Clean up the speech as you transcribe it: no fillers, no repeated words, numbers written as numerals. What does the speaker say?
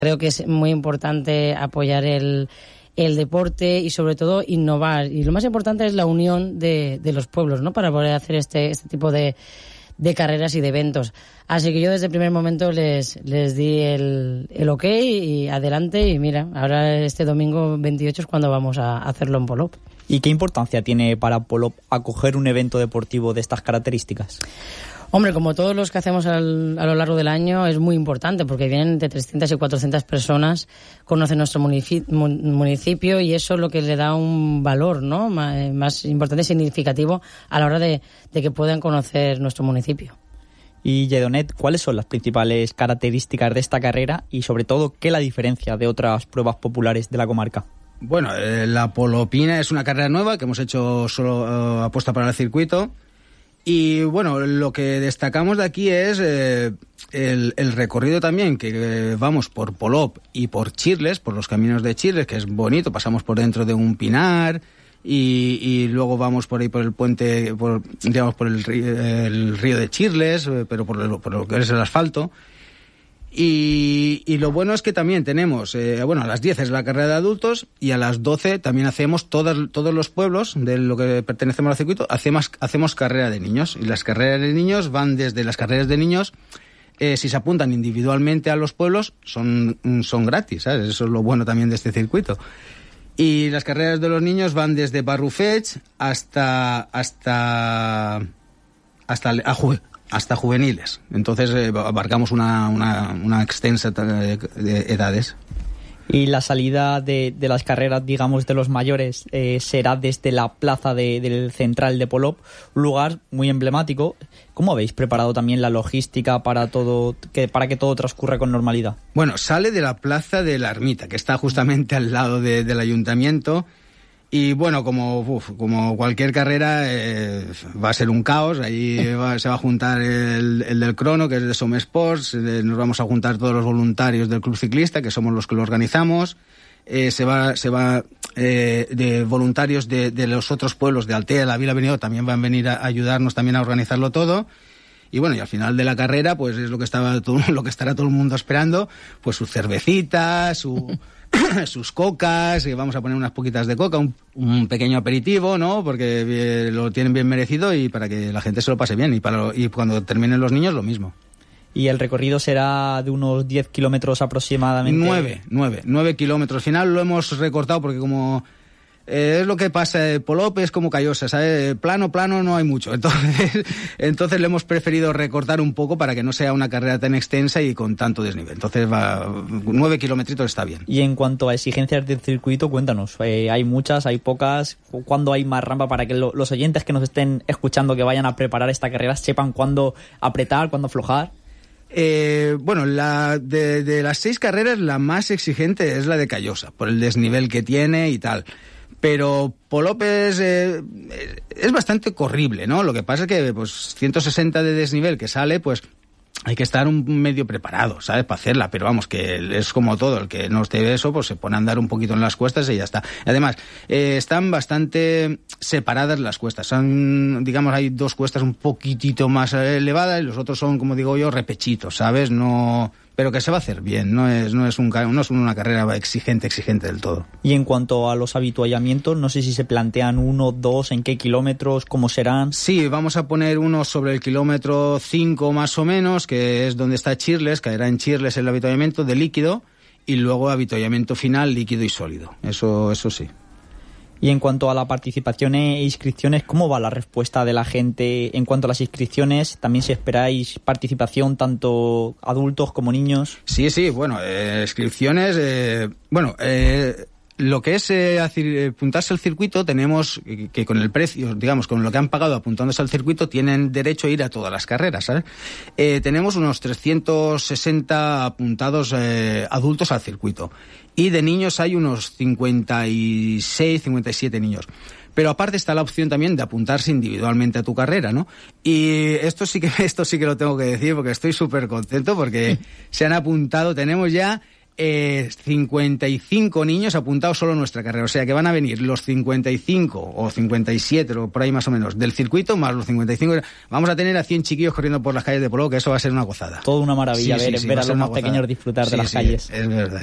Creo que es muy importante apoyar el deporte y sobre todo innovar. Y lo más importante es la unión de los pueblos, ¿no? Para poder hacer este tipo de carreras y de eventos. Así que yo desde el primer momento les di el ok y adelante. Y mira, ahora este domingo 28 es cuando vamos a hacerlo en Polop. ¿Y qué importancia tiene para Polop acoger un evento deportivo de estas características? Hombre, como todos los que hacemos a lo largo del año, es muy importante porque vienen entre 300 y 400 personas, conocen nuestro municipio y eso es lo que le da un valor, ¿no? Más importante y significativo a la hora de que puedan conocer nuestro municipio. Y Yedonet, ¿cuáles son las principales características de esta carrera y sobre todo qué la diferencia de otras pruebas populares de la comarca? Bueno, la Polopina es una carrera nueva que hemos hecho solo apuesta para el circuito. Y bueno, lo que destacamos de aquí es el recorrido también, que vamos por Polop y por Chirles, por los caminos de Chirles, que es bonito, pasamos por dentro de un pinar y luego vamos por ahí por el puente, por el río de Chirles, pero por lo que es el asfalto. Y lo bueno es que también tenemos, a las 10 es la carrera de adultos y a las 12 también hacemos todos los pueblos de lo que pertenecemos al circuito, hacemos carrera de niños. Y las carreras de niños van desde las carreras de niños, si se apuntan individualmente a los pueblos, son gratis, ¿sabes? Eso es lo bueno también de este circuito. Y las carreras de los niños van desde Barrufets hasta juveniles. Entonces abarcamos una extensa de edades. Y la salida de las carreras, digamos, de los mayores será desde la plaza del central de Polop, un lugar muy emblemático. ¿Cómo habéis preparado también la logística para que todo transcurra con normalidad? Bueno, sale de la plaza de la Ermita, que está justamente al lado del ayuntamiento. Y bueno, como cualquier carrera, va a ser un caos. Ahí se va a juntar el del crono, que es de Som Sports. Nos vamos a juntar todos los voluntarios del club ciclista, que somos los que lo organizamos. Se va de voluntarios de los otros pueblos de Altea, la Vila Benidorm, también van a venir a ayudarnos también a organizarlo todo. Y bueno, y al final de la carrera, pues es lo que estará todo el mundo esperando, pues sus cervecitas, sus cocas, y vamos a poner unas poquitas de coca, un pequeño aperitivo, ¿no? Porque lo tienen bien merecido y para que la gente se lo pase bien. Y cuando terminen los niños, lo mismo. ¿Y el recorrido será de unos 10 kilómetros aproximadamente? 9 kilómetros. Al final lo hemos recortado porque como... es lo que pasa, Polop es como Callosa, ¿sabes? Plano no hay mucho, entonces le hemos preferido recortar un poco para que no sea una carrera tan extensa y con tanto desnivel. Entonces 9 kilómetros está bien. Y en cuanto a exigencias del circuito, cuéntanos, ¿hay muchas, hay pocas? ¿Cuándo hay más rampa para que los oyentes que nos estén escuchando que vayan a preparar esta carrera sepan cuándo apretar, cuándo aflojar? De las 6 carreras la más exigente es la de Callosa, por el desnivel que tiene y tal. Pero Polop es bastante corrible, ¿no? Lo que pasa es que, pues, 160 de desnivel que sale, pues, hay que estar un medio preparado, ¿sabes? Para hacerla, pero vamos, que es como todo, el que no esté eso, pues se pone a andar un poquito en las cuestas y ya está. Además, están bastante separadas las cuestas, son, digamos, hay 2 cuestas un poquitito más elevadas y los otros son, como digo yo, repechitos, ¿sabes? No... pero que se va a hacer bien, no es una carrera exigente del todo. Y en cuanto a los habituallamientos, no sé si se plantean 1, 2, en qué kilómetros, cómo serán. Sí, vamos a poner uno sobre el kilómetro 5 más o menos, que es donde está Chirles, caerá en Chirles el habituallamiento de líquido, y luego habituallamiento final líquido y sólido, eso sí. Y en cuanto a la participación e inscripciones, ¿cómo va la respuesta de la gente en cuanto a las inscripciones? ¿También si esperáis participación tanto adultos como niños? Sí, bueno, inscripciones, lo que es apuntarse al circuito, tenemos que con el precio, digamos, con lo que han pagado apuntándose al circuito, tienen derecho a ir a todas las carreras, ¿sabes? Tenemos unos 360 apuntados adultos al circuito. Y de niños hay unos 56, 57 niños. Pero aparte está la opción también de apuntarse individualmente a tu carrera, ¿no? Y esto sí que lo tengo que decir porque estoy súper contento porque se han apuntado. Tenemos ya 55 niños apuntados solo en nuestra carrera. O sea que van a venir los 55 o 57, o por ahí más o menos, del circuito, más los 55. Vamos a tener a 100 chiquillos corriendo por las calles de Polop, que eso va a ser una gozada. Toda una maravilla ver a los más pequeños disfrutar de las calles. Es verdad.